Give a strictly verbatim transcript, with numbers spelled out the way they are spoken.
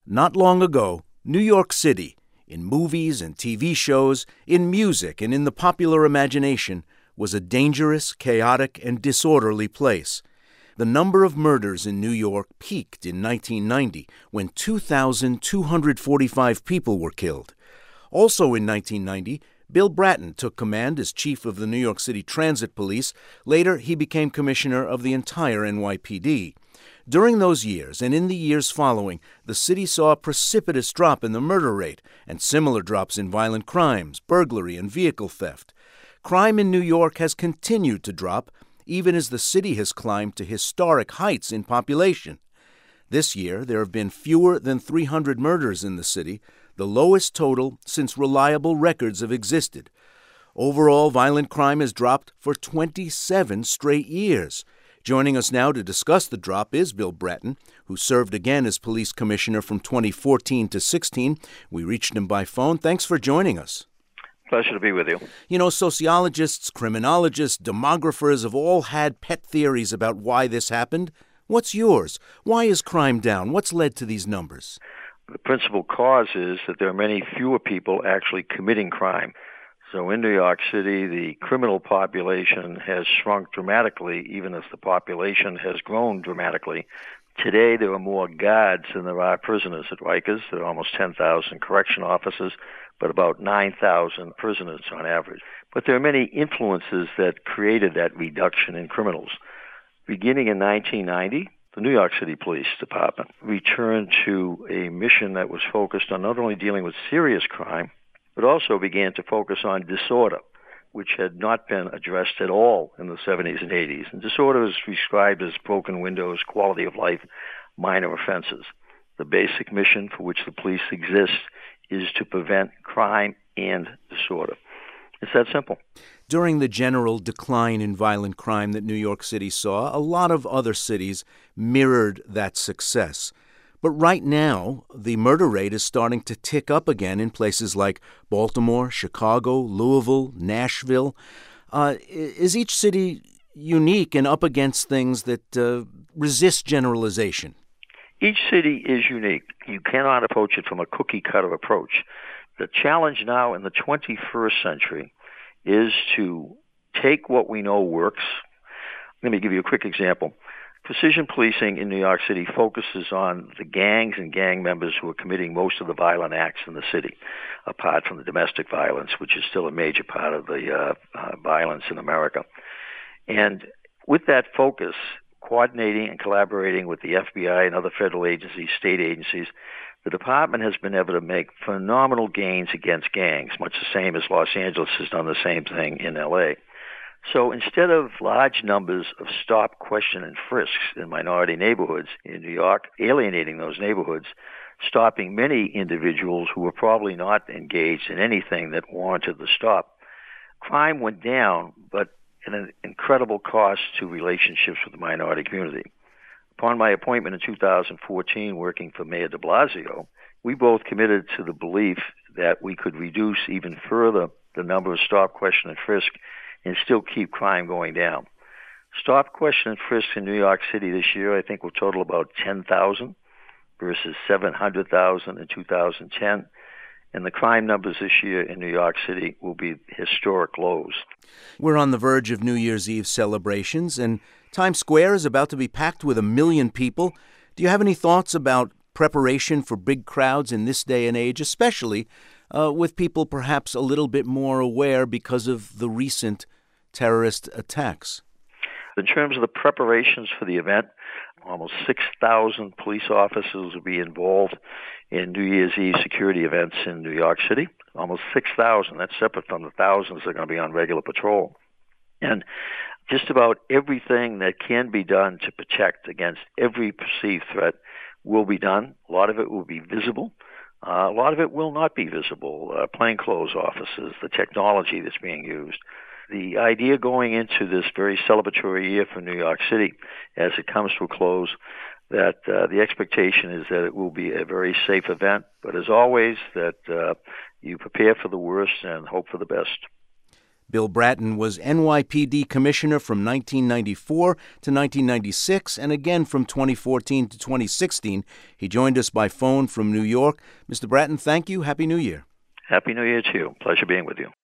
Not long ago, New York City, in movies and T V shows, in music and in the popular imagination, was a dangerous, chaotic, and disorderly place. The number of murders in New York peaked in nineteen ninety, when two thousand two hundred forty-five people were killed. Also in nineteen ninety, Bill Bratton took command as chief of the New York City Transit Police. Later, he became commissioner of the entire N Y P D. During those years, and in the years following, the city saw a precipitous drop in the murder rate and similar drops in violent crimes, burglary, and vehicle theft. Crime in New York has continued to drop, even as the city has climbed to historic heights in population. This year, there have been fewer than three hundred murders in the city, the lowest total since reliable records have existed. Overall, violent crime has dropped for twenty-seven straight years. Joining us now to discuss the drop is Bill Bratton, who served again as police commissioner from twenty fourteen to sixteen. We reached him by phone. Thanks for joining us. Pleasure to be with you. You know, sociologists, criminologists, demographers have all had pet theories about why this happened. What's yours? Why is crime down? What's led to these numbers? The principal cause is that there are many fewer people actually committing crime. So in New York City, the criminal population has shrunk dramatically, even as the population has grown dramatically. Today, there are more guards than there are prisoners at Rikers. There are almost ten thousand correction officers, but about nine thousand prisoners on average. But there are many influences that created that reduction in criminals. Beginning in nineteen ninety, the New York City Police Department returned to a mission that was focused on not only dealing with serious crime, but also began to focus on disorder, which had not been addressed at all in the seventies and eighties. And disorder is described as broken windows, quality of life, minor offenses. The basic mission for which the police exist is to prevent crime and disorder. It's that simple. During the general decline in violent crime that New York City saw, a lot of other cities mirrored that success. But right now, the murder rate is starting to tick up again in places like Baltimore, Chicago, Louisville, Nashville. Uh, is each city unique and up against things that uh, resist generalization? Each city is unique. You cannot approach it from a cookie-cutter approach. The challenge now in the twenty-first century is to take what we know works. Let me give you a quick example. Precision policing in New York City focuses on the gangs and gang members who are committing most of the violent acts in the city, apart from the domestic violence, which is still a major part of the uh, uh, violence in America. And with that focus, coordinating and collaborating with the F B I and other federal agencies, state agencies, the department has been able to make phenomenal gains against gangs, much the same as Los Angeles has done the same thing in L A. So instead of large numbers of stop, question, and frisks in minority neighborhoods in New York, alienating those neighborhoods, stopping many individuals who were probably not engaged in anything that warranted the stop, crime went down, but at an incredible cost to relationships with the minority community. Upon my appointment in two thousand fourteen, working for Mayor de Blasio, we both committed to the belief that we could reduce even further the number of stop, question, and frisk and still keep crime going down. Stop, question, and frisk in New York City this year, I think, will total about ten thousand versus seven hundred thousand in two thousand ten. And the crime numbers this year in New York City will be historic lows. We're on the verge of New Year's Eve celebrations, and Times Square is about to be packed with a million people. Do you have any thoughts about preparation for big crowds in this day and age, especially uh, with people perhaps a little bit more aware because of the recent terrorist attacks? In terms of the preparations for the event, almost six thousand police officers will be involved in New Year's Eve security events in New York City. Almost six thousand. That's separate from the thousands that are going to be on regular patrol. And just about everything that can be done to protect against every perceived threat will be done. A lot of it will be visible. Uh, a lot of it will not be visible. Uh, plainclothes officers, the technology that's being used. The idea going into this very celebratory year for New York City, as it comes to a close, that uh, the expectation is that it will be a very safe event, but as always, that uh, you prepare for the worst and hope for the best. Bill Bratton was N Y P D Commissioner from nineteen ninety-four to nineteen ninety-six and again from twenty fourteen to twenty sixteen. He joined us by phone from New York. Mister Bratton, thank you. Happy New Year. Happy New Year to you. Pleasure being with you.